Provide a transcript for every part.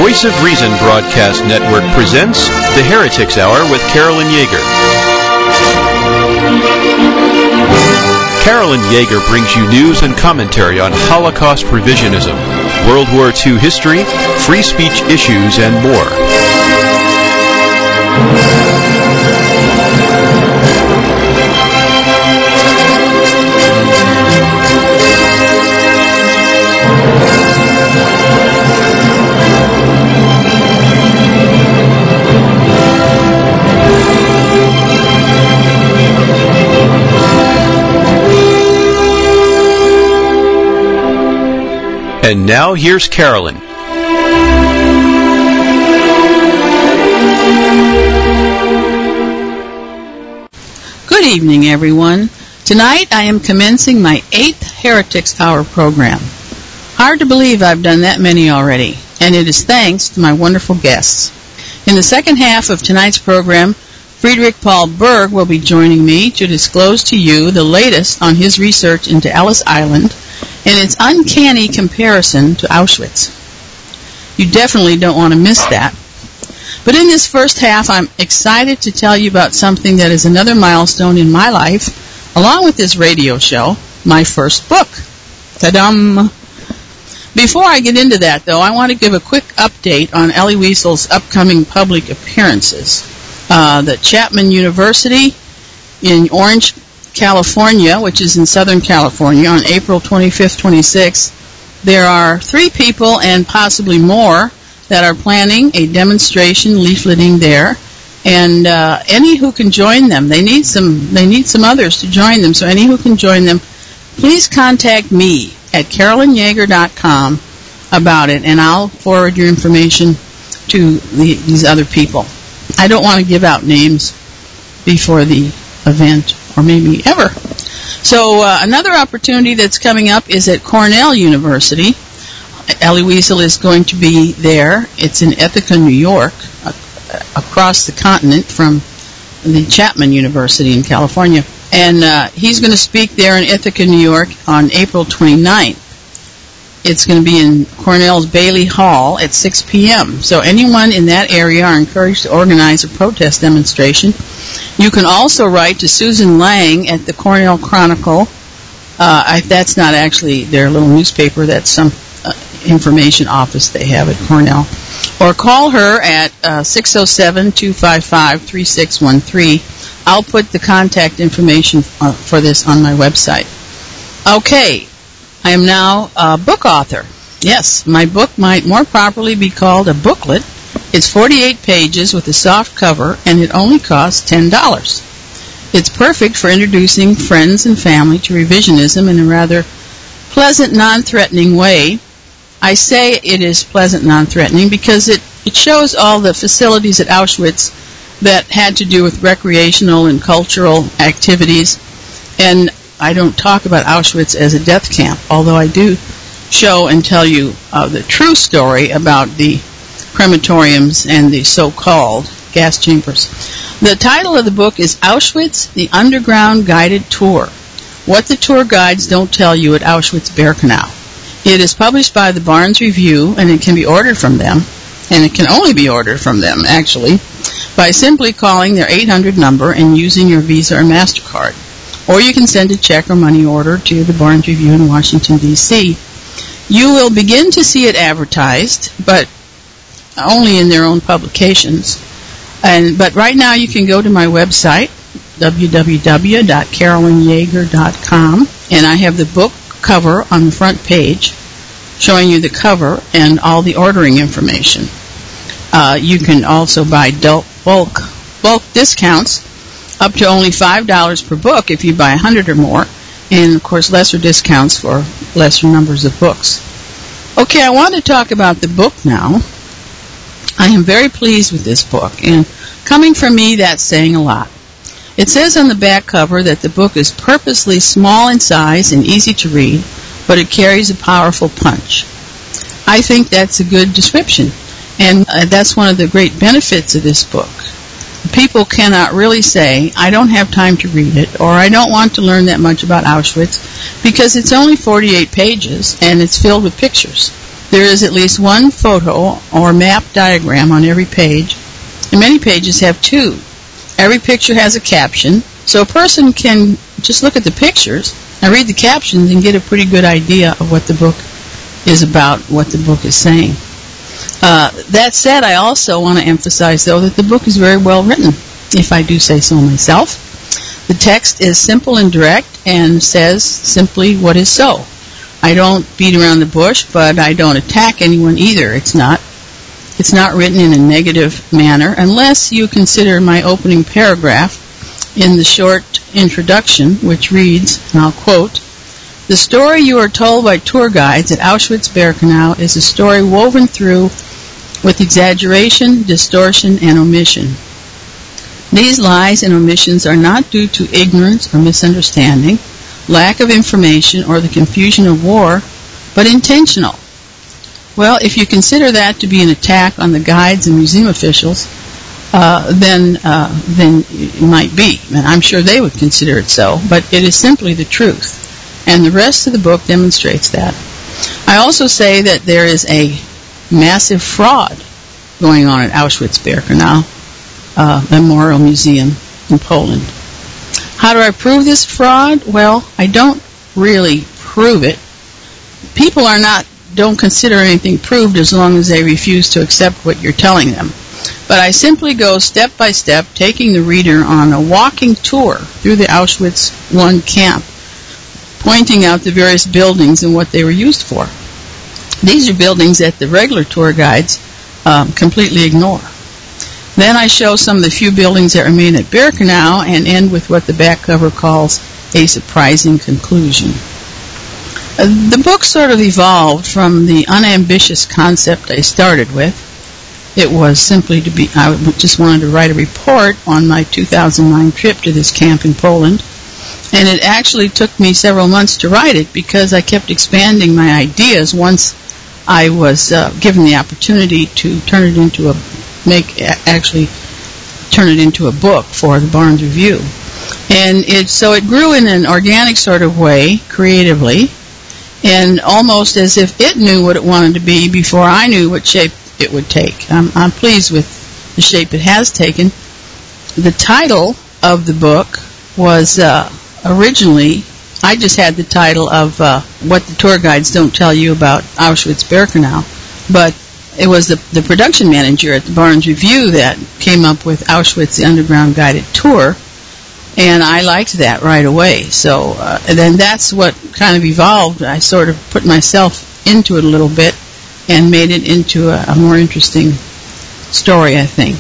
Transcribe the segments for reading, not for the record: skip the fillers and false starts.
Voice of Reason Broadcast Network presents The Heretics Hour with Carolyn Yeager. Carolyn Yeager brings you news and commentary on Holocaust revisionism, World War II history, free speech issues, and more. And now, here's Carolyn. Good evening, everyone. Tonight I am commencing my 8th Heretics Hour program. Hard to believe I've done that many already, and it is thanks to my wonderful guests. In the second half of tonight's program, Friedrich Paul Berg will be joining me to disclose to you the latest on his research into Ellis Island and its uncanny comparison to Auschwitz. You definitely don't want to miss that. But in this first half, I'm excited to tell you about something that is another milestone in my life, along with this radio show, my first book. Ta-dum! Before I get into that, though, I want to give a quick update on Elie Wiesel's upcoming public appearances. The Chapman University in Orange, California, which is in Southern California, on April 25th, 26th, there are 3 people and possibly more that are planning a demonstration leafleting there, and any who can join them, they need some others to join them, so any who can join them, please contact me at carolynyeager.com about it, and I'll forward your information to these other people. I don't want to give out names before the event, or maybe ever. So another opportunity that's coming up is at Cornell University. Elie Wiesel is going to be there. It's in Ithaca, New York, across the continent from the Chapman University in California. And he's going to speak there in Ithaca, New York on April 29th. It's going to be in Cornell's Bailey Hall at 6 p.m. So anyone in that area are encouraged to organize a protest demonstration. You can also write to Susan Lang at the Cornell Chronicle. That's not actually their little newspaper. That's some information office they have at Cornell. Or call her at 607-255-3613. I'll put the contact information for this on my website. Okay. I am now a book author. Yes, my book might more properly be called a booklet. It's 48 pages with a soft cover, and it only costs $10. It's perfect for introducing friends and family to revisionism in a rather pleasant, non-threatening way. I say it is pleasant, non-threatening because it shows all the facilities at Auschwitz that had to do with recreational and cultural activities, and I don't talk about Auschwitz as a death camp, although I do show and tell you the true story about the crematoriums and the so-called gas chambers. The title of the book is Auschwitz, the Underground Guided Tour, What the Tour Guides Don't Tell You at Auschwitz-Birkenau. It is published by the Barnes Review, and it can be ordered from them, and it can only be ordered from them, actually, by simply calling their 800 number and using your Visa or MasterCard. Or you can send a check or money order to the Barnes Review in Washington, D.C. You will begin to see it advertised, but only in their own publications. But right now you can go to my website, www.carolynyeager.com, and I have the book cover on the front page showing you the cover and all the ordering information. You can also buy bulk discounts up to only $5 per book if you buy 100 or more, and of course lesser discounts for lesser numbers of books. Okay, I want to talk about the book now. I am very pleased with this book, and coming from me, that's saying a lot. It says on the back cover that the book is purposely small in size and easy to read, but it carries a powerful punch. I think that's a good description, and that's one of the great benefits of this book. People cannot really say, I don't have time to read it, or I don't want to learn that much about Auschwitz, because it's only 48 pages, and it's filled with pictures. There is at least one photo or map diagram on every page, and many pages have two. Every picture has a caption, so a person can just look at the pictures and read the captions and get a pretty good idea of what the book is about, what the book is saying. That said, I also want to emphasize, though, that the book is very well written, if I do say so myself. The text is simple and direct and says simply what is so. I don't beat around the bush, but I don't attack anyone either. It's not written in a negative manner, unless you consider my opening paragraph in the short introduction, which reads, and I'll quote, "The story you are told by tour guides at Auschwitz-Birkenau is a story woven through with exaggeration, distortion, and omission. These lies and omissions are not due to ignorance or misunderstanding, lack of information, or the confusion of war, but intentional." Well, if you consider that to be an attack on the guides and museum officials, then it might be. And I'm sure they would consider it so, but it is simply the truth. And the rest of the book demonstrates that. I also say that there is a massive fraud going on at Auschwitz-Birkenau Memorial Museum in Poland. How do I prove this fraud? Well, I don't really prove it. People don't consider anything proved as long as they refuse to accept what you're telling them. But I simply go step by step, taking the reader on a walking tour through the Auschwitz I camp, pointing out the various buildings and what they were used for. These are buildings that the regular tour guides completely ignore. Then I show some of the few buildings that remain at Birkenau and end with what the back cover calls a surprising conclusion. The book sort of evolved from the unambitious concept I started with. It was simply I just wanted to write a report on my 2009 trip to this camp in Poland. And it actually took me several months to write it because I kept expanding my ideas once I was given the opportunity to turn it into a book for the Barnes Review. And it grew in an organic sort of way, creatively, and almost as if it knew what it wanted to be before I knew what shape it would take. I'm pleased with the shape it has taken. The title of the book was originally, I just had the title of What the Tour Guides Don't Tell You About Auschwitz-Birkenau, but it was the production manager at the Barnes Review that came up with Auschwitz, the Underground Guided Tour, and I liked that right away. So and then that's what kind of evolved. I sort of put myself into it a little bit and made it into a more interesting story, I think.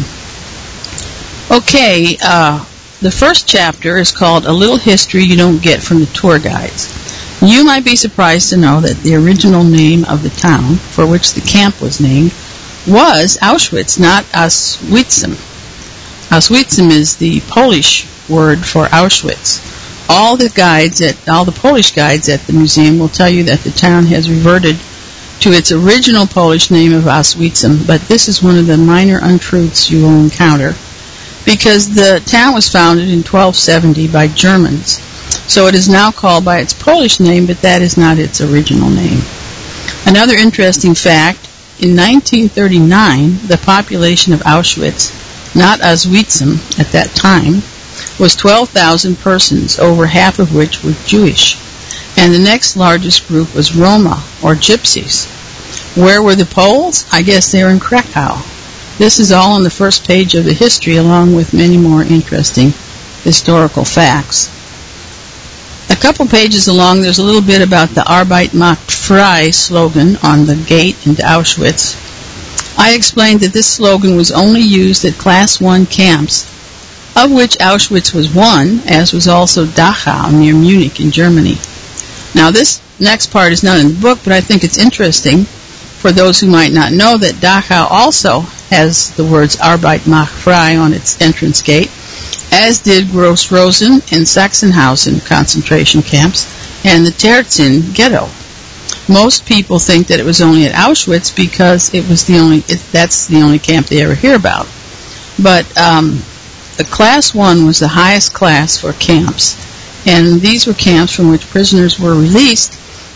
The first chapter is called A Little History You Don't Get from the Tour Guides. You might be surprised to know that the original name of the town for which the camp was named was Auschwitz, not Auschwitzim. Auschwitzim is the Polish word for Auschwitz. All the Polish guides at the museum will tell you that the town has reverted to its original Polish name of Auschwitzim, but this is one of the minor untruths you will encounter, because the town was founded in 1270 by Germans. So it is now called by its Polish name, but that is not its original name. Another interesting fact, in 1939, the population of Auschwitz, not Auschwitzim at that time, was 12,000 persons, over half of which were Jewish. And the next largest group was Roma, or Gypsies. Where were the Poles? I guess they were in Krakow. This is all on the first page of the history, along with many more interesting historical facts. A couple pages along, there's a little bit about the Arbeit macht frei slogan on the gate into Auschwitz. I explained that this slogan was only used at Class 1 camps, of which Auschwitz was one, as was also Dachau near Munich in Germany. Now, this next part is not in the book, but I think it's interesting for those who might not know that Dachau also has the words Arbeit macht frei on its entrance gate, as did Gross Rosen and Sachsenhausen concentration camps and the Terezin ghetto. Most people think that it was only at Auschwitz because that's the only camp they ever hear about. But the Class 1 was the highest class for camps, and these were camps from which prisoners were released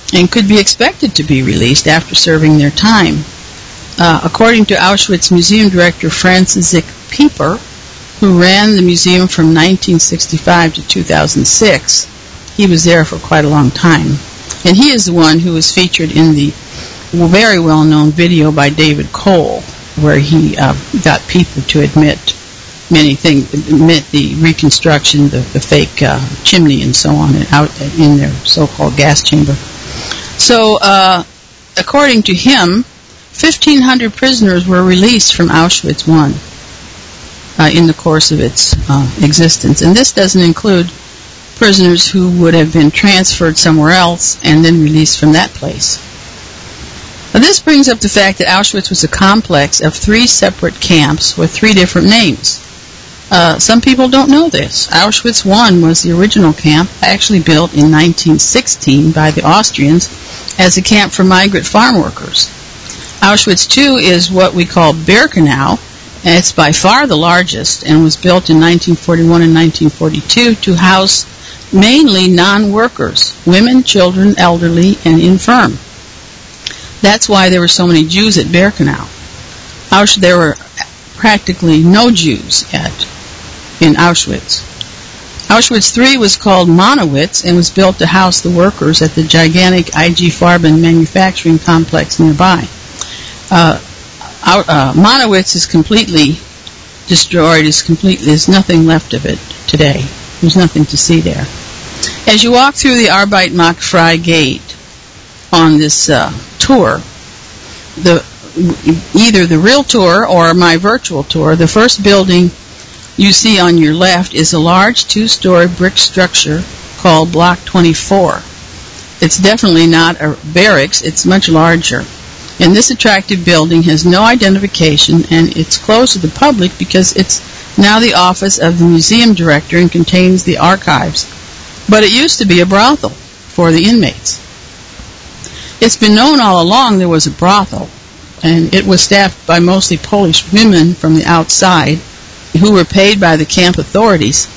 and could be expected to be released after serving their time. According to Auschwitz Museum Director Francis Pieper, who ran the museum from 1965 to 2006, he was there for quite a long time. And he is the one who was featured in the very well-known video by David Cole, where he got people to admit many things, admit the reconstruction, the fake chimney and so on, out in their so-called gas chamber. So, according to him, 1,500 prisoners were released from Auschwitz I in the course of its existence. And this doesn't include prisoners who would have been transferred somewhere else and then released from that place. Now, this brings up the fact that Auschwitz was a complex of 3 separate camps with 3 different names. Some people don't know this. Auschwitz I was the original camp, actually built in 1916 by the Austrians as a camp for migrant farm workers. Auschwitz II is what we call Birkenau, and it's by far the largest and was built in 1941 and 1942 to house mainly non-workers, women, children, elderly, and infirm. That's why there were so many Jews at Birkenau. There were practically no Jews in Auschwitz. Auschwitz III was called Monowitz and was built to house the workers at the gigantic IG Farben manufacturing complex nearby. Monowitz is completely destroyed. There's nothing left of it today. There's nothing to see there. As you walk through the Arbeit macht frei gate on this tour, either the real tour or my virtual tour, the first building you see on your left is a large 2-story brick structure called Block 24. It's definitely not a barracks. It's much larger. And this attractive building has no identification, and it's closed to the public because it's now the office of the museum director and contains the archives. But it used to be a brothel for the inmates. It's been known all along there was a brothel, and it was staffed by mostly Polish women from the outside who were paid by the camp authorities.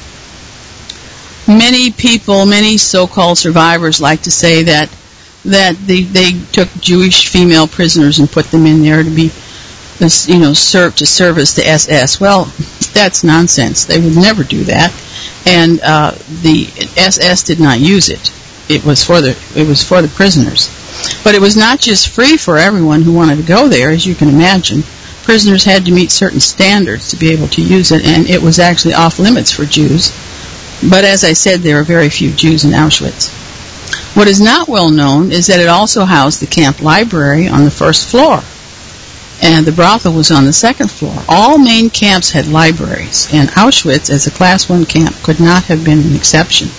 Many people, many so-called survivors like to say that they took Jewish female prisoners and put them in there to be, serve the SS. Well, that's nonsense. They would never do that, and the SS did not use it. It was for the prisoners. But it was not just free for everyone who wanted to go there, as you can imagine. Prisoners had to meet certain standards to be able to use it, and it was actually off limits for Jews. But as I said, there are very few Jews in Auschwitz. What is not well known is that it also housed the camp library on the first floor, and the brothel was on the second floor. All main camps had libraries, and Auschwitz, as a Class I camp, could not have been an exception.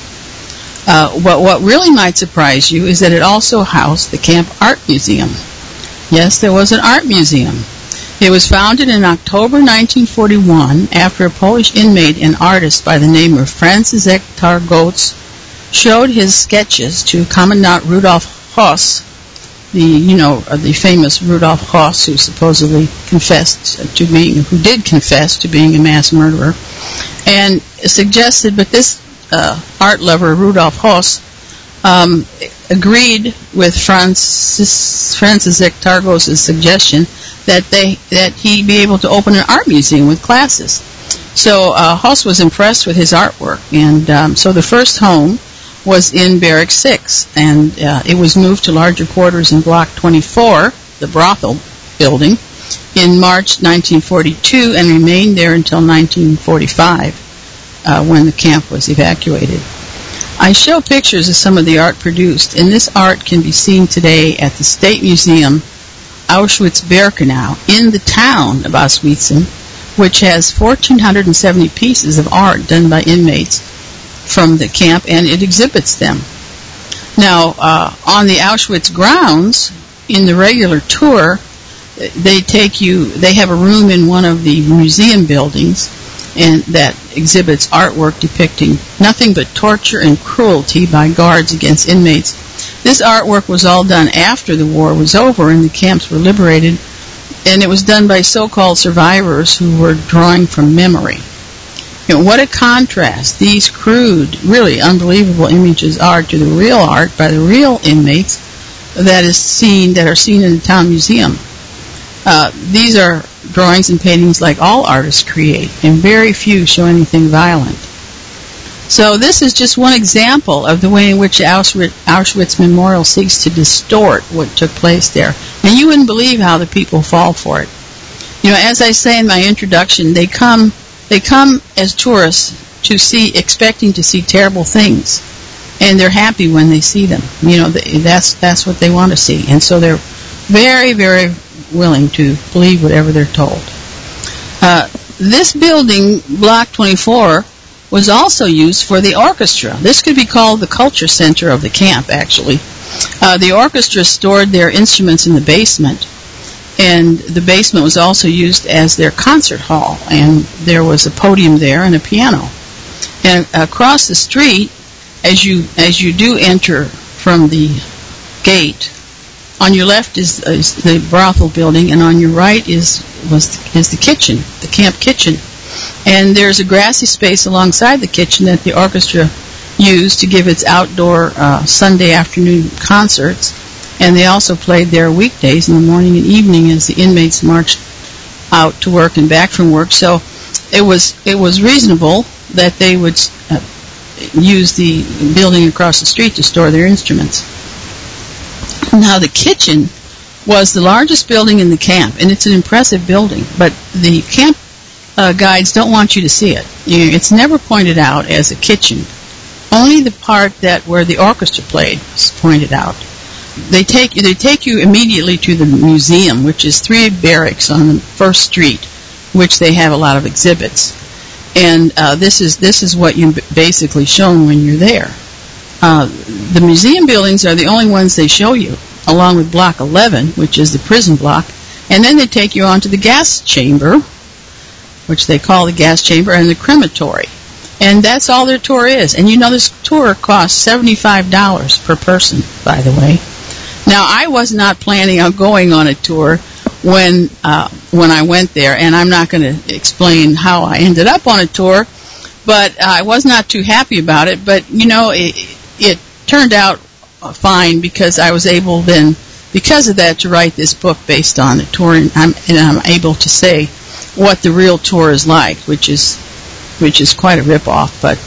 What really might surprise you is that it also housed the Camp Art Museum. Yes, there was an art museum. It was founded in October 1941 after a Polish inmate and artist by the name of Franciszek Targos showed his sketches to Commandant Rudolf Höss, the famous Rudolf Höss, who supposedly who did confess to being a mass murderer, and suggested, but this art lover, Rudolf Höss, agreed with Franciszek Targos' suggestion that he be able to open an art museum with classes. So Höss was impressed with his artwork, and so the first home was in Barrack 6, and it was moved to larger quarters in Block 24, the brothel building, in March 1942 and remained there until 1945 when the camp was evacuated. I show pictures of some of the art produced, and this art can be seen today at the State Museum Auschwitz-Birkenau in the town of Auschwitz, which has 1,470 pieces of art done by inmates from the camp, and it exhibits them. Now, on the Auschwitz grounds, in the regular tour, they have a room in one of the museum buildings and that exhibits artwork depicting nothing but torture and cruelty by guards against inmates. This artwork was all done after the war was over and the camps were liberated, and it was done by so-called survivors who were drawing from memory. What a contrast these crude, really unbelievable images are to the real art by the real inmates that are seen in the town museum. These are drawings and paintings like all artists create, and very few show anything violent. So this is just one example of the way in which Auschwitz Memorial seeks to distort what took place there. And you wouldn't believe how the people fall for it. You know, as I say in my introduction, they come as tourists to see, expecting to see terrible things, and they're happy when they see them. You know, that's what they want to see, and so they're very, very willing to believe whatever they're told. This building, Block 24, was also used for the orchestra. This could be called the culture center of the camp, actually. The orchestra stored their instruments in the basement, and the basement was also used as their concert hall, and there was a podium there and a piano. And across the street, as you do enter from the gate, on your left is the brothel building, and on your right is the kitchen, the camp kitchen. And there's a grassy space alongside the kitchen that the orchestra used to give its outdoor Sunday afternoon concerts. And they also played there weekdays in the morning and evening as the inmates marched out to work and back from work. So it was reasonable that they would use the building across the street to store their instruments. Now, the kitchen was the largest building in the camp, and it's an impressive building, but the camp guides don't want you to see it. It's never pointed out as a kitchen. Only the part where the orchestra played is pointed out. They take you immediately to the museum, which is 3 barracks on the first street, which they have a lot of exhibits. And this is what you're basically shown when you're there. The museum buildings are the only ones they show you, along with Block 11, which is the prison block. And then they take you on to the gas chamber, which they call the gas chamber, and the crematory. And that's all their tour is. And you know, this tour costs $75 per person, by the way. Now, I was not planning on going on a tour when I went there, and I'm not going to explain how I ended up on a tour, but I was not too happy about it. But, you know, it turned out fine because I was able then, because of that, to write this book based on the tour, and I'm able to say what the real tour is like, which is quite a rip-off. But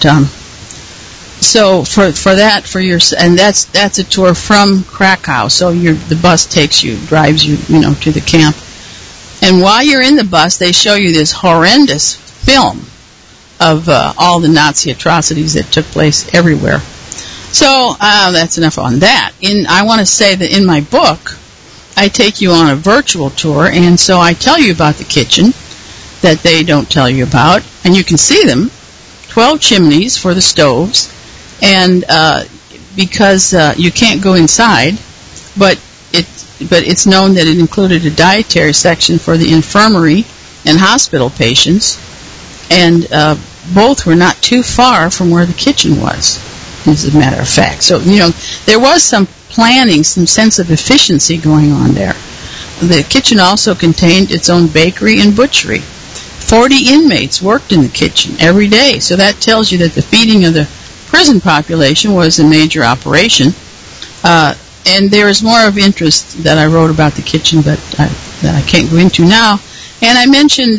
so and that's a tour from Krakow. So the bus drives you to the camp, and while you're in the bus, they show you this horrendous film of all the Nazi atrocities that took place everywhere. So that's enough on that. I want to say that in my book, I take you on a virtual tour, and so I tell you about the kitchen that they don't tell you about, and you can see them, 12 chimneys for the stoves, and because you can't go inside, but it's known that it included a dietary section for the infirmary and hospital patients, and both were not too far from where the kitchen was, as a matter of fact. So, there was some planning, some sense of efficiency going on there. The kitchen also contained its own bakery and butchery. 40 inmates worked in the kitchen every day, so that tells you that the feeding of the prison population was a major operation. And there is more of interest that I wrote about the kitchen, but that I can't go into now. And I mentioned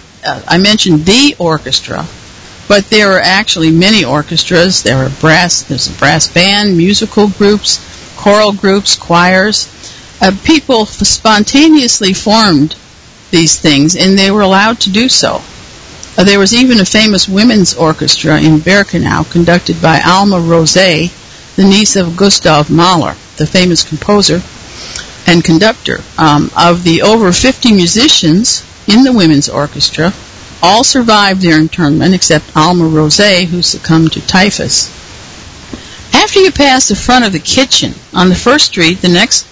the orchestra, but there are actually many orchestras. There's a brass band, musical groups, choral groups, choirs. People spontaneously formed these things, and they were allowed to do so. There was even a famous women's orchestra in Birkenau conducted by Alma Rosé, the niece of Gustav Mahler, the famous composer and conductor. Of the over 50 musicians in the women's orchestra, all survived their internment except Alma Rosé, who succumbed to typhus. After you pass the front of the kitchen on the first street,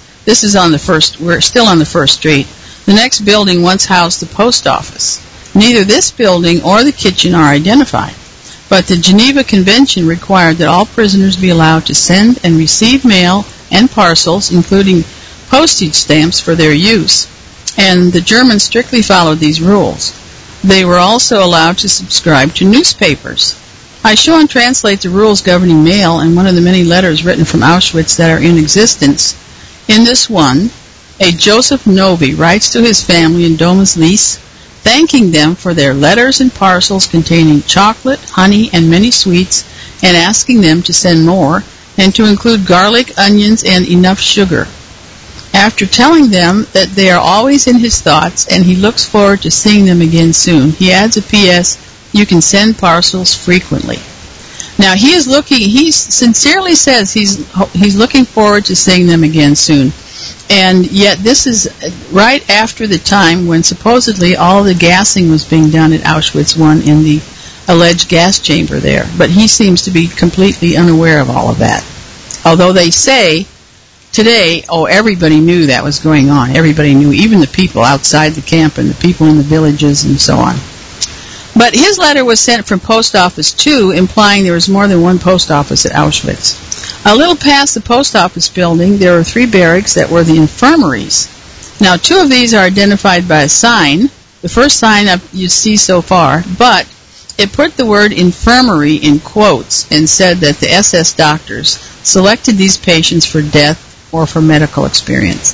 we're still on the first street, the next building once housed the post office. Neither this building or the kitchen are identified, but the Geneva Convention required that all prisoners be allowed to send and receive mail and parcels, including postage stamps, for their use, and the Germans strictly followed these rules. They were also allowed to subscribe to newspapers. I show and translate the rules governing mail and one of the many letters written from Auschwitz that are in existence In this one, a Joseph Novi writes to his family in Domus-Lys, thanking them for their letters and parcels containing chocolate, honey, and many sweets, and asking them to send more, and to include garlic, onions, and enough sugar. After telling them that they are always in his thoughts and he looks forward to seeing them again soon, he adds a P.S., you can send parcels frequently. Now, he sincerely says he's looking forward to seeing them again soon. And yet this is right after the time when supposedly all the gassing was being done at Auschwitz I in the alleged gas chamber there. But he seems to be completely unaware of all of that. Although they say today, everybody knew that was going on. Everybody knew, even the people outside the camp and the people in the villages and so on. But his letter was sent from Post Office 2, implying there was more than one post office at Auschwitz. A little past the post office building, there were 3 barracks that were the infirmaries. Now, 2 of these are identified by a sign, the first sign you see so far, but it put the word infirmary in quotes and said that the SS doctors selected these patients for death or for medical experiments.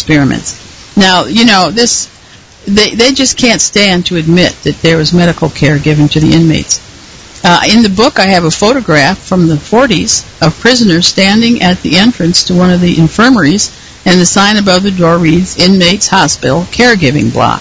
Now, they just can't stand to admit that there was medical care given to the inmates. In the book, I have a photograph from the 40s of prisoners standing at the entrance to one of the infirmaries, and the sign above the door reads, Inmates Hospital Caregiving Block.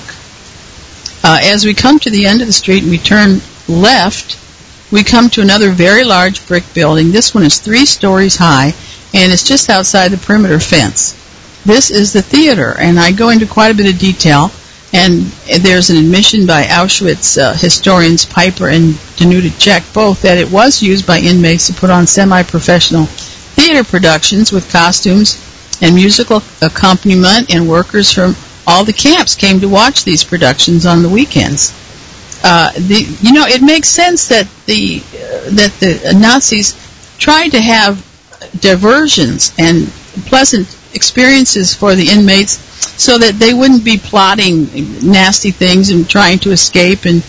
As we come to the end of the street and we turn left, we come to another very large brick building. This one is 3 stories high, and it's just outside the perimeter fence. This is the theater, and I go into quite a bit of detail. And there's an admission by Auschwitz historians Piper and Danuta-Czech, both, that it was used by inmates to put on semi-professional theater productions with costumes and musical accompaniment, and workers from all the camps came to watch these productions on the weekends. It makes sense that the Nazis tried to have diversions and pleasant experiences for the inmates, so that they wouldn't be plotting nasty things and trying to escape, and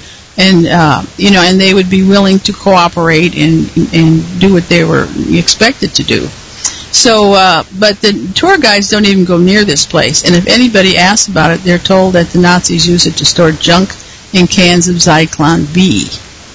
they would be willing to cooperate and do what they were expected to do. So, but the tour guides don't even go near this place, and if anybody asks about it, they're told that the Nazis use it to store junk in cans of Zyklon B.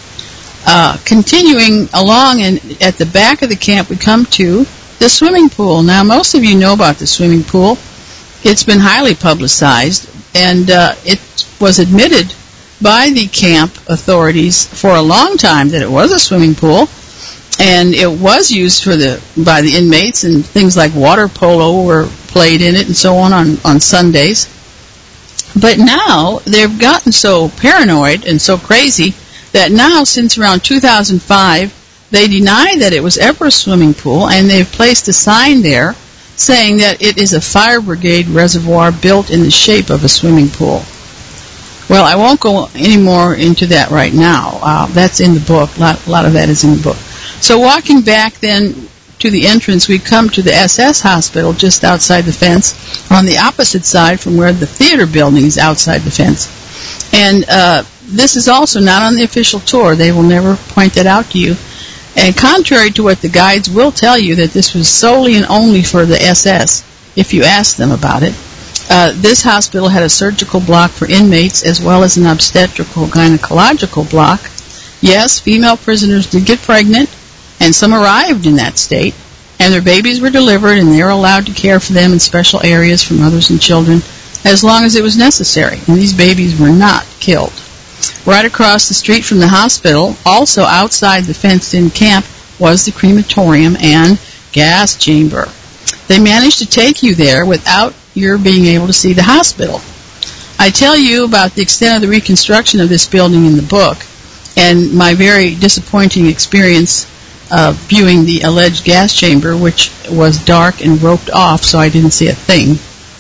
Continuing along, and at the back of the camp, we come to the swimming pool. Now, most of you know about the swimming pool. It's been highly publicized, and it was admitted by the camp authorities for a long time that it was a swimming pool, and it was used by the inmates, and things like water polo were played in it and so on Sundays. But now they've gotten so paranoid and so crazy that now, since around 2005, they deny that it was ever a swimming pool, and they've placed a sign there saying that it is a fire brigade reservoir built in the shape of a swimming pool. Well, I won't go any more into that right now. That's in the book. A lot of that is in the book. So walking back then to the entrance, we come to the SS hospital just outside the fence, on the opposite side from where the theater building is outside the fence. And this is also not on the official tour. They will never point that out to you. And contrary to what the guides will tell you, that this was solely and only for the SS, if you ask them about it, this hospital had a surgical block for inmates as well as an obstetrical gynecological block. Yes, female prisoners did get pregnant, and some arrived in that state, and their babies were delivered, and they were allowed to care for them in special areas for mothers and children as long as it was necessary, and these babies were not killed. Right across the street from the hospital, also outside the fenced-in camp, was the crematorium and gas chamber. They managed to take you there without your being able to see the hospital. I tell you about the extent of the reconstruction of this building in the book, and my very disappointing experience of viewing the alleged gas chamber, which was dark and roped off, so I didn't see a thing.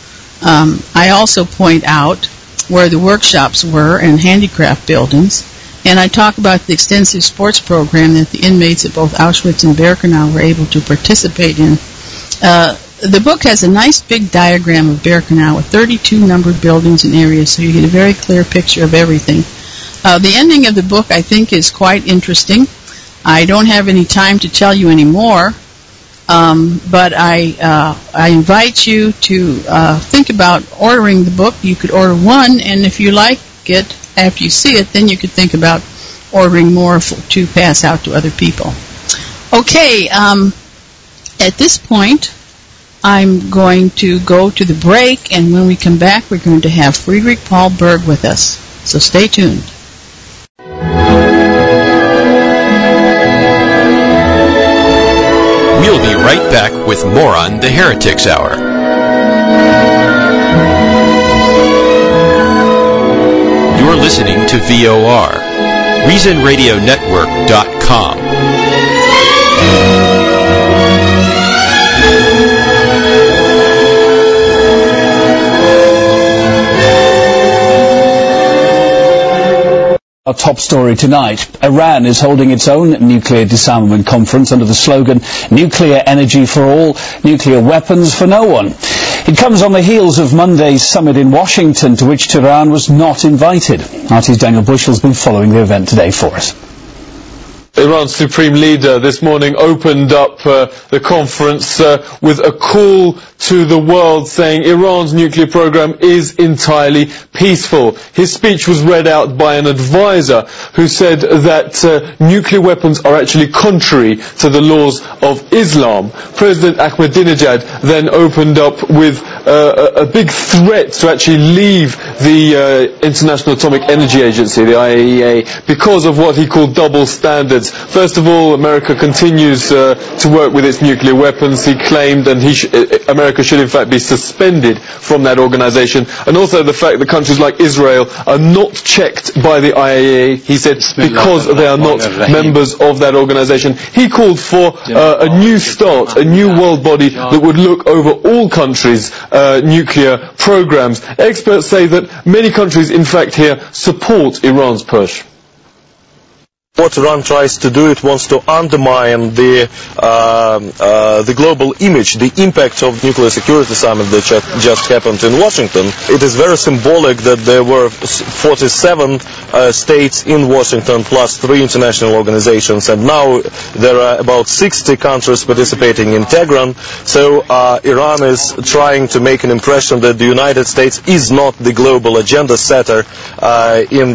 I also point out where the workshops were and handicraft buildings, and I talk about the extensive sports program that the inmates at both Auschwitz and Birkenau were able to participate in. The book has a nice big diagram of Birkenau with 32 numbered buildings and areas, so you get a very clear picture of everything. The ending of the book, I think, is quite interesting. I don't have any time to tell you any more. But I invite you to think about ordering the book. You could order one, and if you like it after you see it, then you could think about ordering more to pass out to other people. Okay, at this point, I'm going to go to the break, and when we come back, we're going to have Friedrich Paul Berg with us. So stay tuned. We'll be right back with more on the Heretics Hour. You're listening to VOR, ReasonRadioNetwork.com. Our top story tonight. Iran is holding its own nuclear disarmament conference under the slogan, Nuclear Energy for All, Nuclear Weapons for No One. It comes on the heels of Monday's summit in Washington, to which Tehran was not invited. RT's Daniel Bushell has been following the event today for us. Iran's supreme leader this morning opened up the conference with a call to the world saying Iran's nuclear program is entirely peaceful. His speech was read out by an advisor who said that nuclear weapons are actually contrary to the laws of Islam. President Ahmadinejad then opened up with a big threat to actually leave the International Atomic Energy Agency, the IAEA, because of what he called double standards. First of all, America continues to work with its nuclear weapons, he claimed, and America should in fact be suspended from that organization. And also the fact that countries like Israel are not checked by the IAEA, he said, because they are not members of that organization. He called for a new start, a new world body that would look over all countries' nuclear programs. Experts say that many countries, in fact, here support Iran's push. What Iran tries to do, it wants to undermine the global image, the impact of nuclear security summit that just happened in Washington. It is very symbolic that there were 47 states in Washington plus 3 international organizations, and now there are about 60 countries participating in Tehran. So Iran is trying to make an impression that the United States is not the global agenda setter in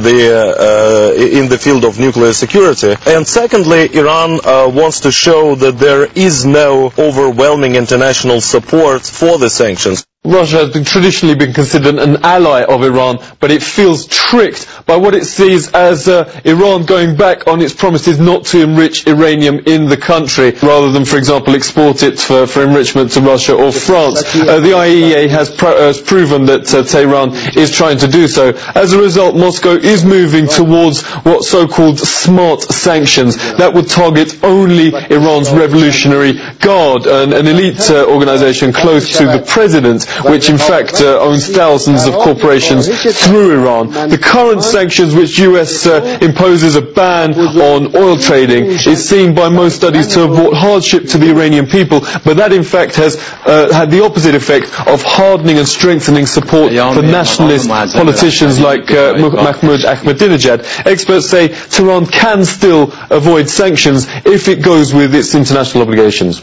the field of nuclear security. And secondly, Iran wants to show that there is no overwhelming international support for the sanctions. Russia has traditionally been considered an ally of Iran, but it feels tricked by what it sees as Iran going back on its promises not to enrich uranium in the country, rather than, for example, export it for enrichment to Russia or France. The IAEA has proven that Tehran is trying to do so. As a result, Moscow is moving towards what so-called smart sanctions that would target only Iran's Revolutionary Guard, an elite organization close to the president, which in fact owns thousands of corporations through Iran. The current sanctions which US imposes a ban on oil trading is seen by most studies to have brought hardship to the Iranian people, but that in fact has had the opposite effect of hardening and strengthening support for nationalist politicians like Mahmoud Ahmadinejad. Experts say Tehran can still avoid sanctions if it goes with its international obligations.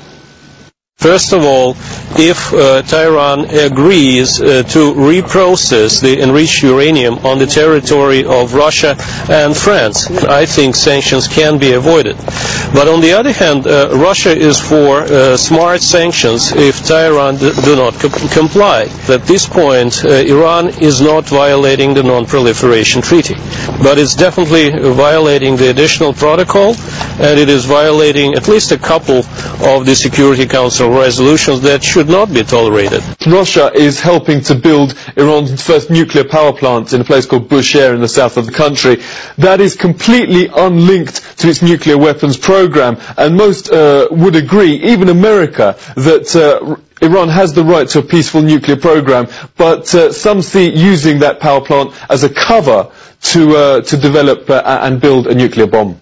First of all, if Tehran agrees to reprocess the enriched uranium on the territory of Russia and France, I think sanctions can be avoided. But on the other hand, Russia is for smart sanctions if Tehran do not comply. At this point, Iran is not violating the Non-Proliferation Treaty, but it's definitely violating the additional protocol, and it is violating at least a couple of the Security Council resolutions that should not be tolerated. Russia is helping to build Iran's first nuclear power plant in a place called Bushehr in the south of the country. That is completely unlinked to its nuclear weapons program, and most would agree, even America, that Iran has the right to a peaceful nuclear program, but some see using that power plant as a cover to develop and build a nuclear bomb.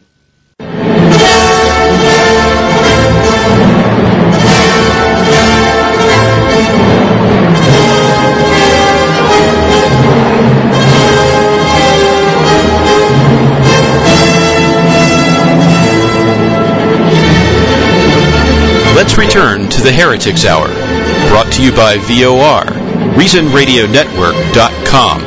Let Let's return to the Heretics Hour, brought to you by VOR, ReasonRadioNetwork.com.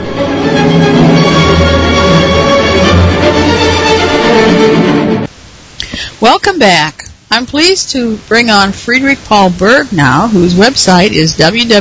Welcome back. I'm pleased to bring on Friedrich Paul Berg now, whose website is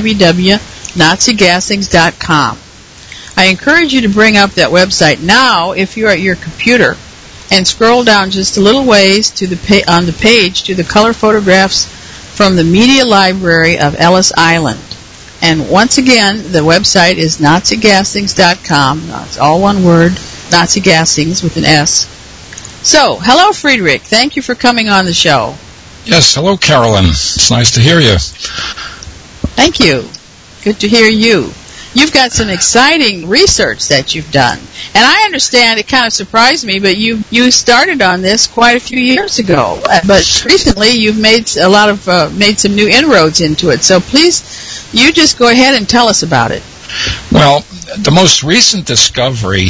www.nazigassings.com. I encourage you to bring up that website now if you're at your computer and scroll down just a little ways to on the page to the color photographs from the Media Library of Ellis Island. And once again, the website is nazigassings.com. It's all one word, Nazi Gassings with an S. So, hello, Friedrich. Thank you for coming on the show. Yes, hello, Carolyn. It's nice to hear you. Thank you. Good to hear you. You've got some exciting research that you've done. And I understand, it kind of surprised me, but you started on this quite a few years ago. But recently you've made made some new inroads into it. So please, you just go ahead and tell us about it. Well, the most recent discovery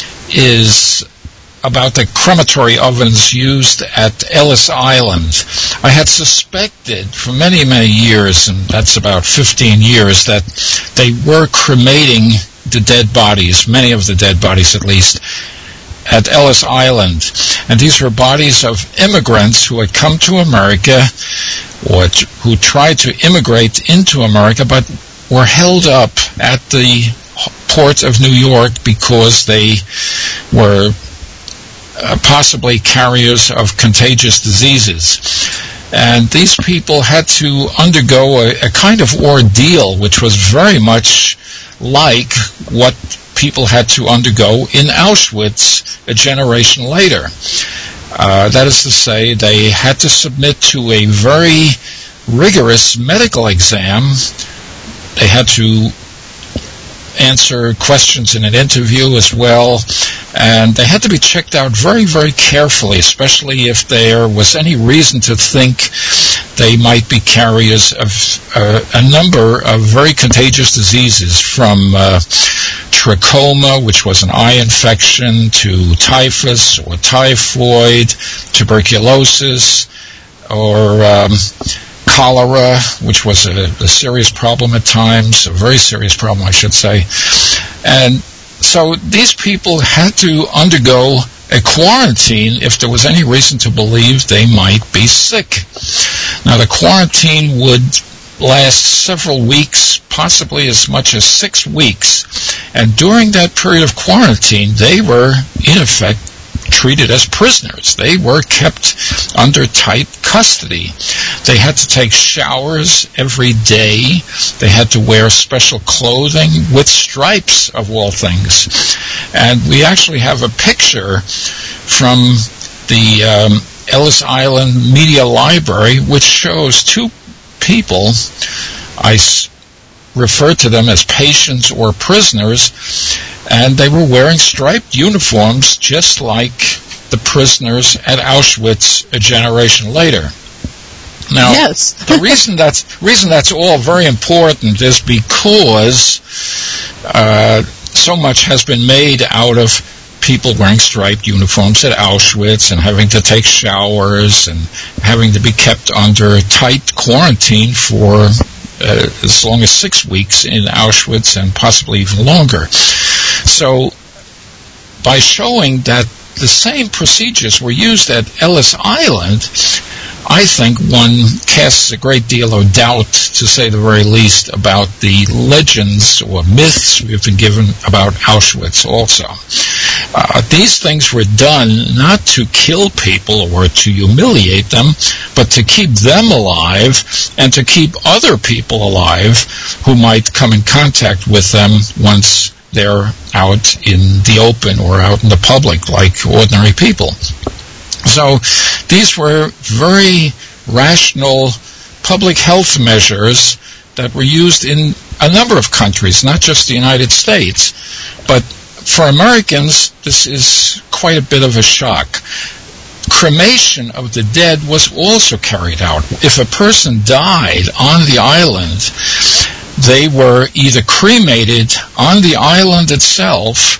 is about the crematory ovens used at Ellis Island. I had suspected for many, many years, and that's about 15 years, that they were cremating the dead bodies, many of the dead bodies at least, at Ellis Island. And these were bodies of immigrants who had come to America, or who tried to immigrate into America, but were held up at the port of New York because they were possibly carriers of contagious diseases. And these people had to undergo a kind of ordeal which was very much like what people had to undergo in Auschwitz a generation later. That is to say, they had to submit to a very rigorous medical exam. They had to answer questions in an interview as well, and they had to be checked out very, very carefully, especially if there was any reason to think they might be carriers of a number of very contagious diseases, from trachoma, which was an eye infection, to typhus or typhoid, tuberculosis, or cholera, which was a serious problem at times, a very serious problem, I should say. And so these people had to undergo a quarantine if there was any reason to believe they might be sick. Now, the quarantine would last several weeks, possibly as much as 6 weeks. And during that period of quarantine, they were, in effect, treated as prisoners. They were kept under tight custody. They had to take showers every day. They had to wear special clothing with stripes, of all things. And we actually have a picture from the Ellis Island Media Library which shows two people. I refer to them as patients or prisoners, and they were wearing striped uniforms just like the prisoners at Auschwitz a generation later. Now, yes. the reason that's all very important is because so much has been made out of people wearing striped uniforms at Auschwitz and having to take showers and having to be kept under tight quarantine for as long as 6 weeks in Auschwitz and possibly even longer. So by showing that the same procedures were used at Ellis Island, I think one casts a great deal of doubt, to say the very least, about the legends or myths we've been given about Auschwitz also. These things were done not to kill people or to humiliate them, but to keep them alive and to keep other people alive who might come in contact with them once they're out in the open or out in the public like ordinary people. So these were very rational public health measures that were used in a number of countries, not just the United States. But for Americans, this is quite a bit of a shock. Cremation of the dead was also carried out. If a person died on the island, they were either cremated on the island itself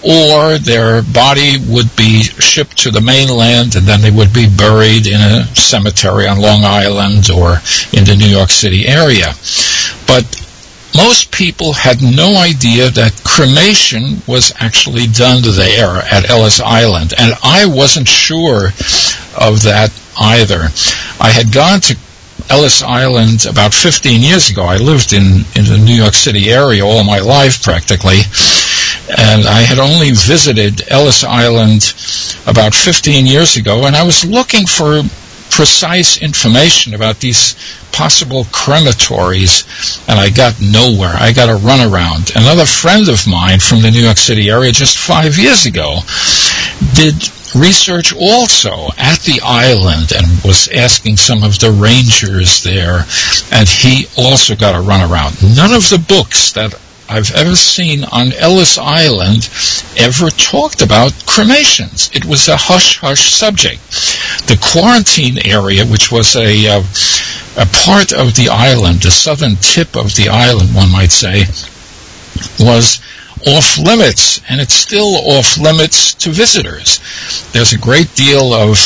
or their body would be shipped to the mainland and then they would be buried in a cemetery on Long Island or in the New York City area. But most people had no idea that cremation was actually done there at Ellis Island, and I wasn't sure of that either. I had gone to Ellis Island about 15 years ago. I lived in the New York City area all my life practically, and I had only visited Ellis Island about 15 years ago, and I was looking for precise information about these possible crematories, and I got nowhere. I got a runaround. Another friend of mine from the New York City area just 5 years ago did research also at the island and was asking some of the rangers there, and he also got a runaround. None of the books that I've ever seen on Ellis Island ever talked about cremations. It was a hush-hush subject. The quarantine area, which was a part of the island, the southern tip of the island, one might say, was off limits, and it's still off limits to visitors. There's a great deal of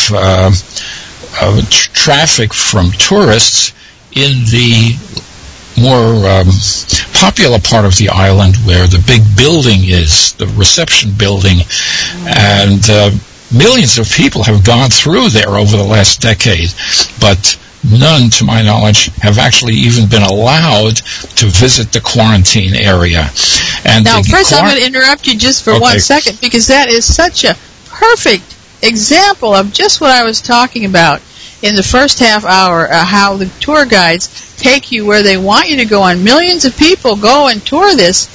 traffic from tourists in the more popular part of the island where the big building is, the reception building, and millions of people have gone through there over the last decade, but none, to my knowledge, have actually even been allowed to visit the quarantine area. And now, first I'm going to interrupt you just for 1 second, because that is such a perfect example of just what I was talking about in the first half hour, how the tour guides take you where they want you to go, and millions of people go and tour these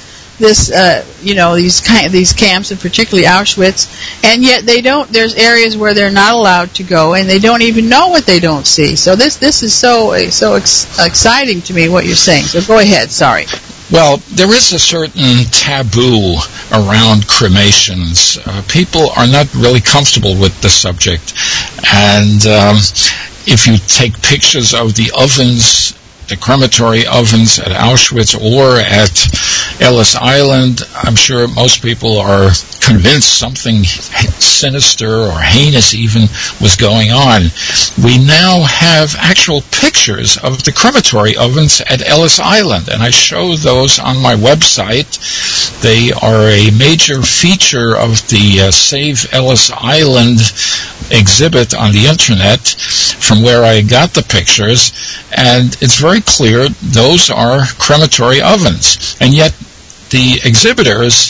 camps, and particularly Auschwitz, and yet they don't. There's areas where they're not allowed to go, and they don't even know what they don't see. So this is so exciting to me what you're saying. So go ahead. Sorry. Well, there is a certain taboo around cremations. People are not really comfortable with the subject, and if you take pictures of the ovens, the crematory ovens at Auschwitz or at Ellis Island, I'm sure most people are convinced something sinister or heinous even was going on. We now have actual pictures of the crematory ovens at Ellis Island, and I show those on my website. They are a major feature of the Save Ellis Island exhibit on the internet, from where I got the pictures, and it's very clear those are crematory ovens. And yet the exhibitors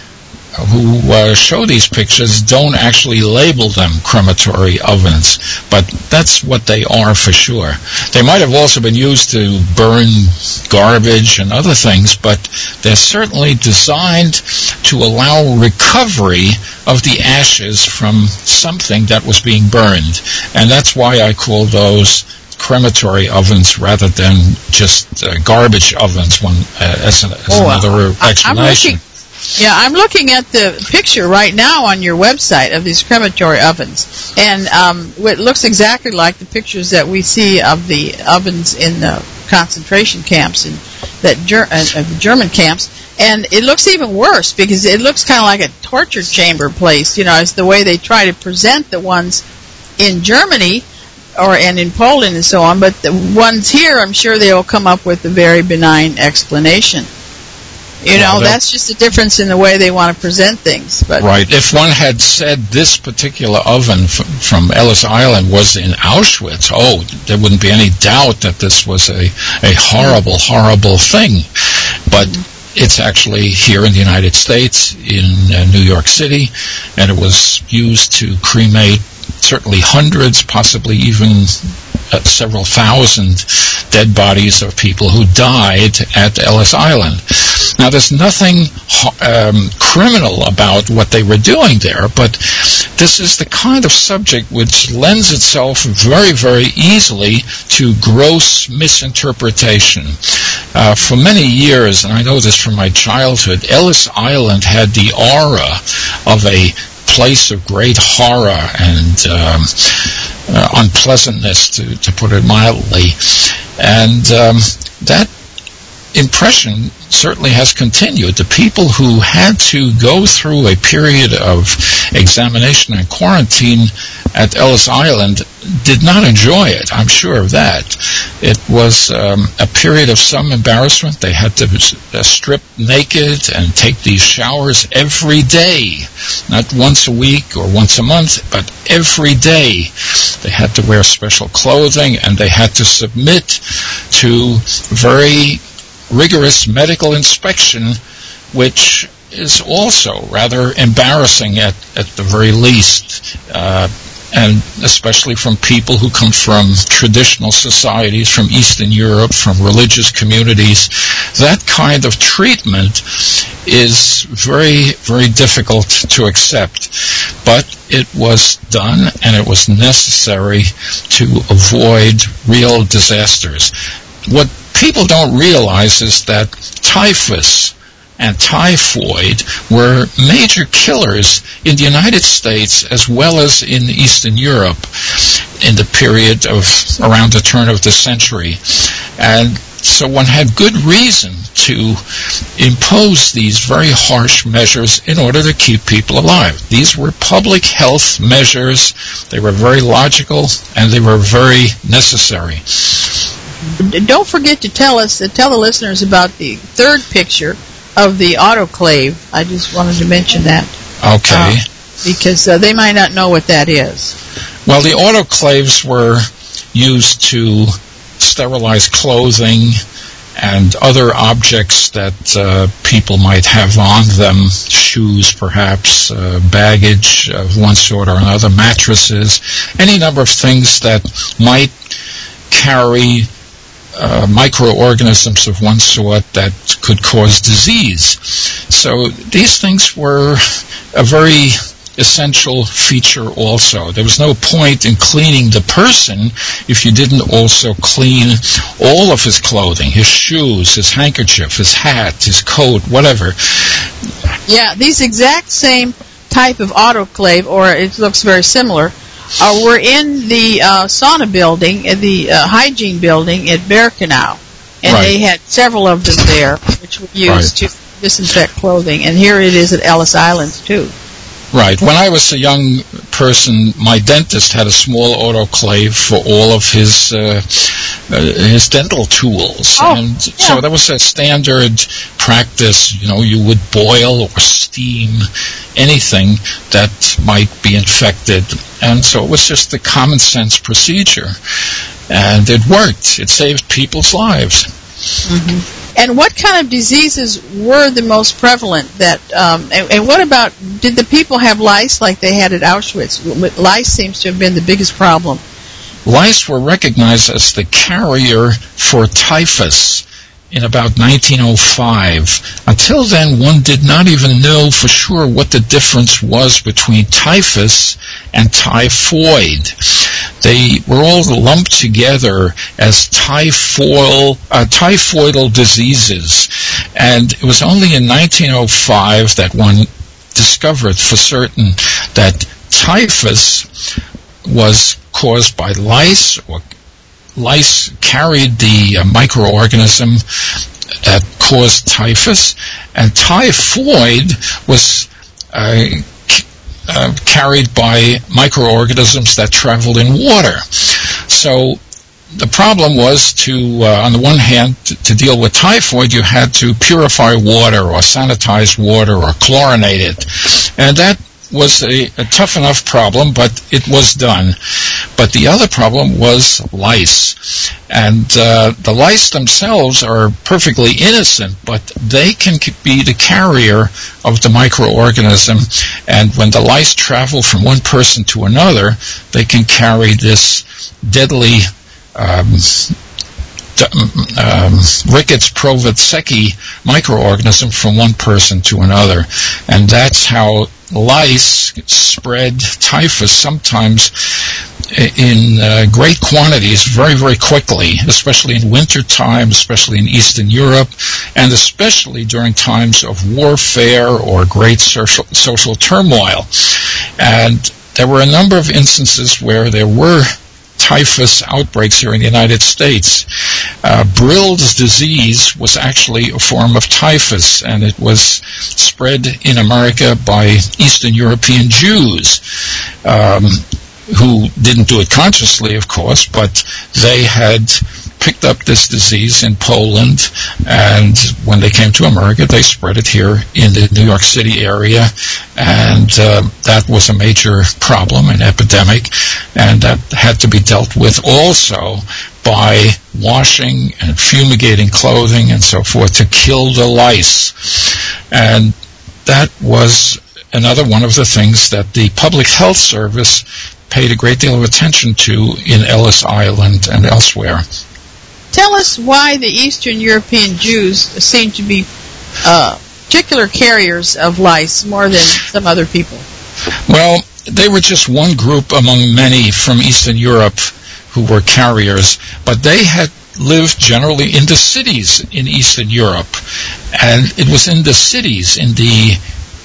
who show these pictures don't actually label them crematory ovens, but that's what they are for sure. They might have also been used to burn garbage and other things, but they're certainly designed to allow recovery of the ashes from something that was being burned, and that's why I call those crematory ovens rather than just garbage ovens, as another explanation. I'm looking at the picture right now on your website of these crematory ovens, and it looks exactly like the pictures that we see of the ovens in the concentration camps and German camps. And it looks even worse, because it looks kind of like a torture chamber place. It's the way they try to present the ones in Germany and in Poland and so on. But the ones here, I'm sure they'll come up with a very benign explanation. That's just a difference in the way they want to present things. But right. If one had said this particular oven from Ellis Island was in Auschwitz, there wouldn't be any doubt that this was a horrible, horrible thing. But it's actually here in the United States, in New York City, and it was used to cremate certainly hundreds, possibly even several thousand dead bodies of people who died at Ellis Island. Now, there's nothing criminal about what they were doing there, but this is the kind of subject which lends itself very, very easily to gross misinterpretation. For many years, and I know this from my childhood, Ellis Island had the aura of a place of great horror and unpleasantness, to put it mildly. And that impression certainly has continued. The people who had to go through a period of examination and quarantine at Ellis Island did not enjoy it. I'm sure of that. It was a period of some embarrassment. They had to strip naked and take these showers every day, not once a week or once a month, but every day. They had to wear special clothing, and they had to submit to very rigorous medical inspection, which is also rather embarrassing at the very least, and especially from people who come from traditional societies, from Eastern Europe, from religious communities. That kind of treatment is very, very difficult to accept. But it was done, and it was necessary to avoid real disasters. What people don't realize is that typhus and typhoid were major killers in the United States as well as in Eastern Europe in the period of around the turn of the century. And so one had good reason to impose these very harsh measures in order to keep people alive. These were public health measures. They were very logical, and they were very necessary. Don't forget to tell the listeners about the third picture of the autoclave. I just wanted to mention that. Okay. Because they might not know what that is. Well, the autoclaves were used to sterilize clothing and other objects that people might have on them, shoes perhaps, baggage of one sort or another, mattresses, any number of things that might carry microorganisms of one sort that could cause disease. So these things were a very essential feature also. There was no point in cleaning the person if you didn't also clean all of his clothing, his shoes, his handkerchief, his hat, his coat, whatever. Yeah, these exact same type of autoclave, or it looks very similar, were in the sauna building, the hygiene building at Birkenau. And right. They had several of them there, which were used to disinfect clothing. And here it is at Ellis Island, too. Right. When I was a young person, my dentist had a small autoclave for all of his dental tools. And so that was a standard practice. You know, you would boil or steam anything that might be infected. And so it was just a common sense procedure. And it worked. It saved people's lives. Mm-hmm. And what kind of diseases were the most prevalent? And what about, did the people have lice like they had at Auschwitz? Lice seems to have been the biggest problem. Lice were recognized as the carrier for typhus in about 1905. Until then, one did not even know for sure what the difference was between typhus and typhoid. They were all lumped together as typhoidal diseases. And it was only in 1905 that one discovered for certain that typhus was caused by lice, or lice carried the microorganism that caused typhus, and typhoid was carried by microorganisms that traveled in water. So the problem was to, on the one hand, to deal with typhoid, you had to purify water or sanitize water or chlorinate it. And that was a tough enough problem, but it was done. But the other problem was lice. And the lice themselves are perfectly innocent, but they can be the carrier of the microorganism. And when the lice travel from one person to another, they can carry this deadly Ricketts provatseki microorganism from one person to another. And that's how lice spread typhus, sometimes in great quantities very, very quickly, especially in winter time, especially in Eastern Europe, and especially during times of warfare or great social turmoil. And there were a number of instances where there were typhus outbreaks here in the United States. Brill's disease was actually a form of typhus, and it was spread in America by Eastern European Jews, who didn't do it consciously, of course, but they had picked up this disease in Poland, and when they came to America, they spread it here in the New York City area, and that was a major problem, an epidemic, and that had to be dealt with also by washing and fumigating clothing and so forth to kill the lice. And that was another one of the things that the Public Health Service paid a great deal of attention to in Ellis Island and elsewhere. Tell us why the Eastern European Jews seem to be particular carriers of lice more than some other people. Well, they were just one group among many from Eastern Europe who were carriers, but they had lived generally in the cities in Eastern Europe, and it was in the cities, in the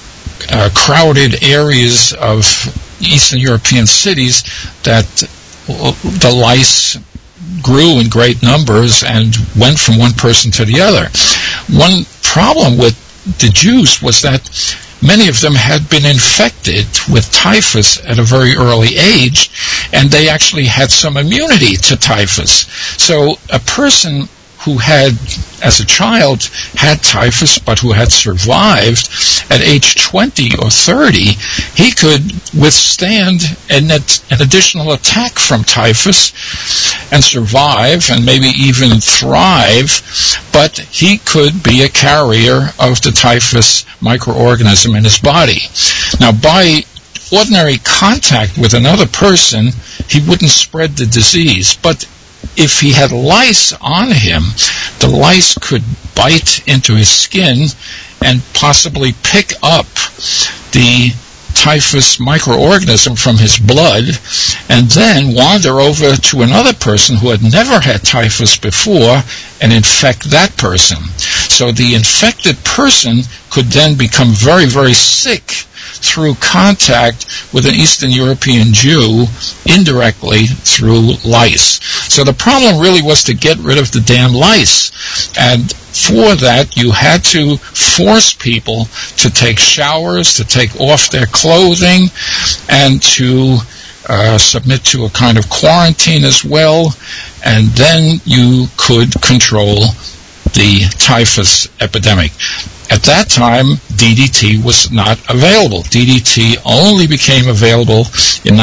crowded areas of Eastern European cities, that the lice grew in great numbers and went from one person to the other. One problem with the Jews was that many of them had been infected with typhus at a very early age, and they actually had some immunity to typhus. So a person who had, as a child, had typhus but who had survived at age 20 or 30, he could withstand an additional attack from typhus and survive and maybe even thrive, but he could be a carrier of the typhus microorganism in his body. Now, by ordinary contact with another person, he wouldn't spread the disease, but if he had lice on him, the lice could bite into his skin and possibly pick up the typhus microorganism from his blood and then wander over to another person who had never had typhus before and infect that person. So the infected person could then become very, very sick through contact with an Eastern European Jew, indirectly through lice. So the problem really was to get rid of the damn lice. And for that, you had to force people to take showers, to take off their clothing, and to submit to a kind of quarantine as well. And then you could control the typhus epidemic. At that time, DDT was not available. DDT only became available in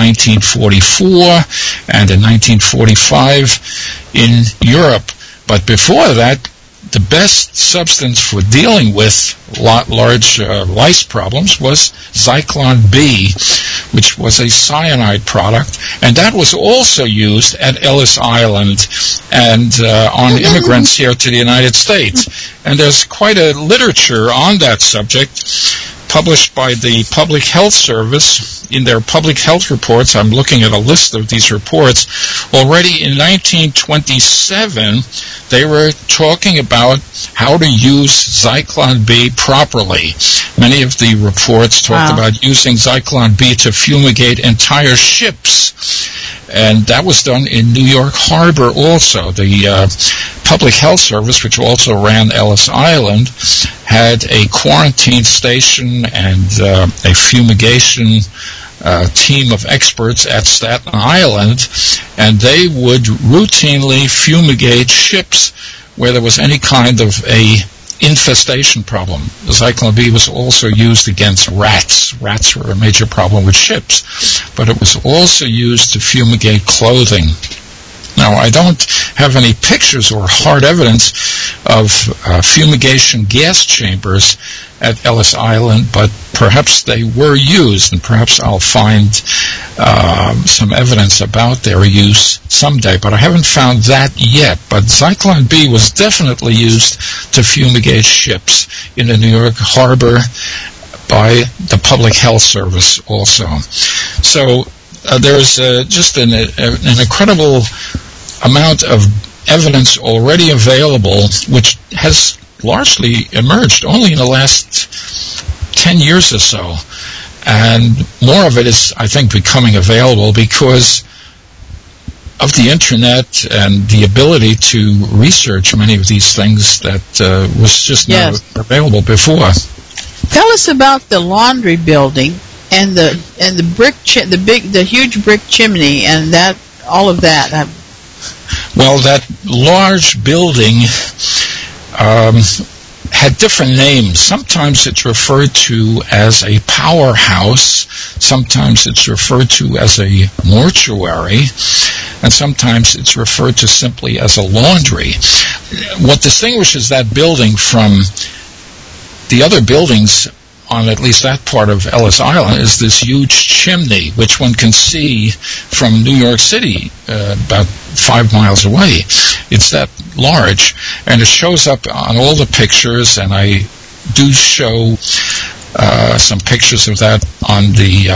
1944 and in 1945 in Europe. But before that, the best substance for dealing with large lice problems was Zyklon B, which was a cyanide product, and that was also used at Ellis Island and on immigrants here to the United States. And there's quite a literature on that subject published by the Public Health Service in their public health reports. I'm looking at a list of these reports. Already in 1927, they were talking about how to use Zyklon B properly. Many of the reports talked about using Zyklon B to fumigate entire ships. And that was done in New York Harbor also. The Public Health Service, which also ran Ellis Island, had a quarantine station and a fumigation team of experts at Staten Island, and they would routinely fumigate ships where there was any kind of a infestation problem. The Zyklon B was also used against rats. Rats were a major problem with ships, but it was also used to fumigate clothing. Now, I don't have any pictures or hard evidence of fumigation gas chambers at Ellis Island, but perhaps they were used, and perhaps I'll find some evidence about their use someday, but I haven't found that yet. But Zyklon B was definitely used to fumigate ships in the New York Harbor by the Public Health Service also. So there's just an incredible amount of evidence already available, which has largely emerged only in the last 10 years or so. And more of it is, I think, becoming available because of the internet and the ability to research many of these things that was just not available before. Tell us about the laundry building and the huge brick chimney and that all of that. Well, that large building had different names. Sometimes it's referred to as a powerhouse, sometimes it's referred to as a mortuary, and sometimes it's referred to simply as a laundry. What distinguishes that building from the other buildings on at least that part of Ellis Island is this huge chimney, which one can see from New York City, about 5 miles away. It's that large, and it shows up on all the pictures, and I do show some pictures of that on the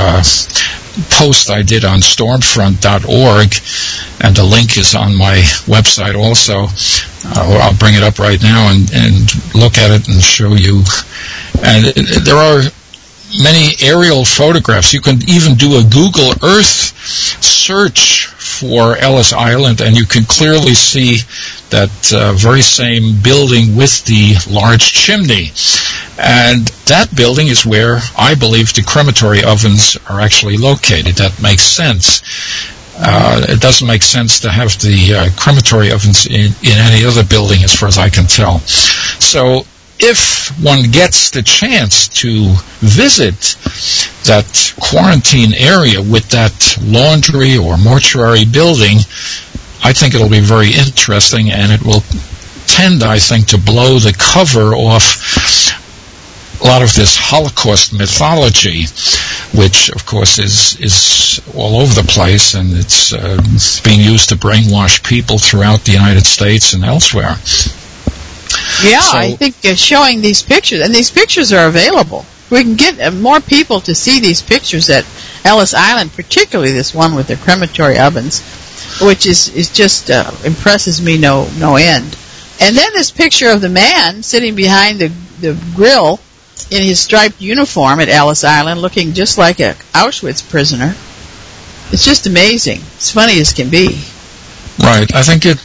post I did on stormfront.org, and the link is on my website also. I'll bring it up right now and look at it and show you. And there are many aerial photographs. You can even do a Google Earth search for Ellis Island, and you can clearly see that very same building with the large chimney. And that building is where I believe the crematory ovens are actually located. That makes sense. It doesn't make sense to have the crematory ovens in any other building, as far as I can tell. So if one gets the chance to visit that quarantine area with that laundry or mortuary building, I think it'll be very interesting, and it will tend, I think, to blow the cover off a lot of this Holocaust mythology, which, of course, is all over the place, and it's being used to brainwash people throughout the United States and elsewhere. Yeah, so, I think showing these pictures, and these pictures are available. We can get more people to see these pictures at Ellis Island, particularly this one with the crematory ovens, which is just impresses me no end. And then this picture of the man sitting behind the grill in his striped uniform at Ellis Island, looking just like an Auschwitz prisoner. It's just amazing. It's funny as can be. Right. I think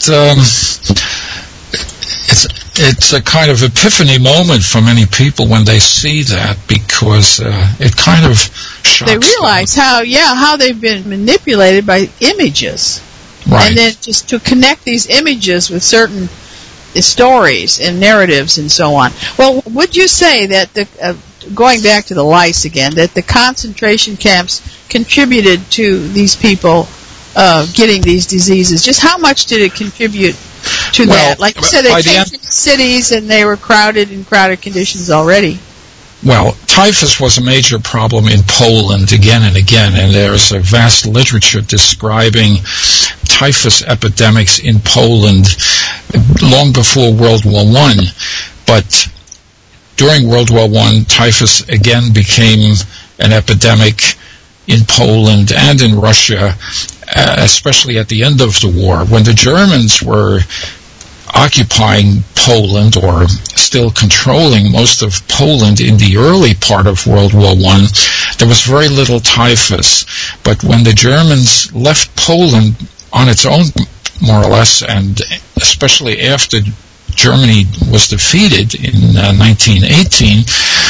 it's a kind of epiphany moment for many people when they see that, because it kind of shocks them. They realize how they've been manipulated by images. Right. And then just to connect these images with certain stories and narratives and so on. Well, would you say that, going back to the lice again, that the concentration camps contributed to these people getting these diseases? Just how much did it contribute to that? Like you said, they came to the cities and they were crowded in crowded conditions already. Well, typhus was a major problem in Poland again and again, and there's a vast literature describing typhus epidemics in Poland long before World War I. But during World War I, typhus again became an epidemic in Poland and in Russia, especially at the end of the war. When the Germans were occupying Poland, or still controlling most of Poland in the early part of World War I, there was very little typhus. But when the Germans left Poland on its own, more or less, and especially after Germany was defeated in 1918,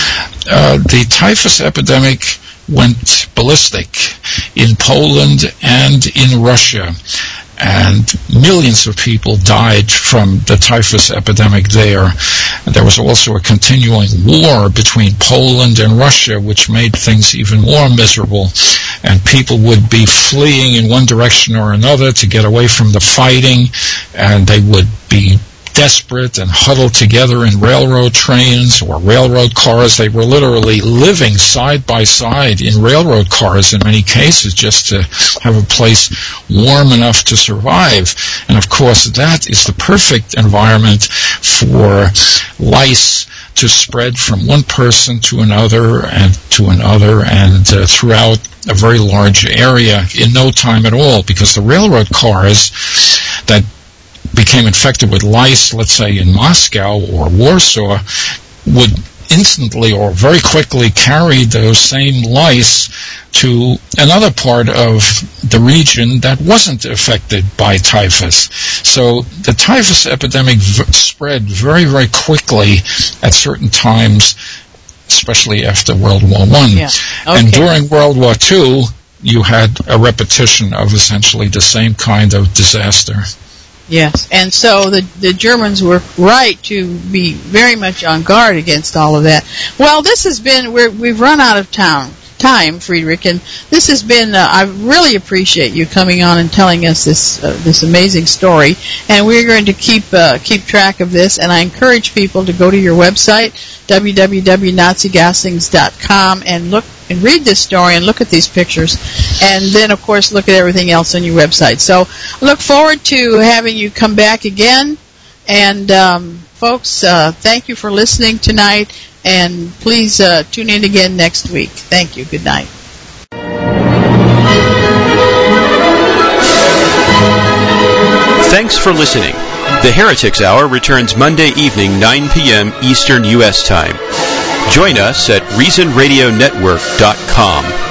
the typhus epidemic went ballistic in Poland and in Russia, and millions of people died from the typhus epidemic there. There was also a continuing war between Poland and Russia, which made things even more miserable, and people would be fleeing in one direction or another to get away from the fighting, and they would be desperate and huddled together in railroad trains or railroad cars. They were literally living side by side in railroad cars in many cases, just to have a place warm enough to survive. And of course, that is the perfect environment for lice to spread from one person to another and throughout a very large area in no time at all, because the railroad cars that became infected with lice, let's say in Moscow or Warsaw, would instantly or very quickly carried those same lice to another part of the region that wasn't affected by typhus. So the typhus epidemic spread very, very quickly at certain times, especially after World War I. Yeah. Okay. And during World War II, you had a repetition of essentially the same kind of disaster. Yes, and so the Germans were right to be very much on guard against all of that. Well, this has been, we've run out of time, Friedrich, and this has been, I really appreciate you coming on and telling us this amazing story, and we're going to keep track of this, and I encourage people to go to your website, www.nazigaslings.com, and look and read this story and look at these pictures, and then, of course, look at everything else on your website. So I look forward to having you come back again, and folks, thank you for listening tonight, and please tune in again next week. Thank you. Good night. Thanks for listening. The Heretics Hour returns Monday evening, 9 p.m. Eastern U.S. Time. Join us at ReasonRadioNetwork.com.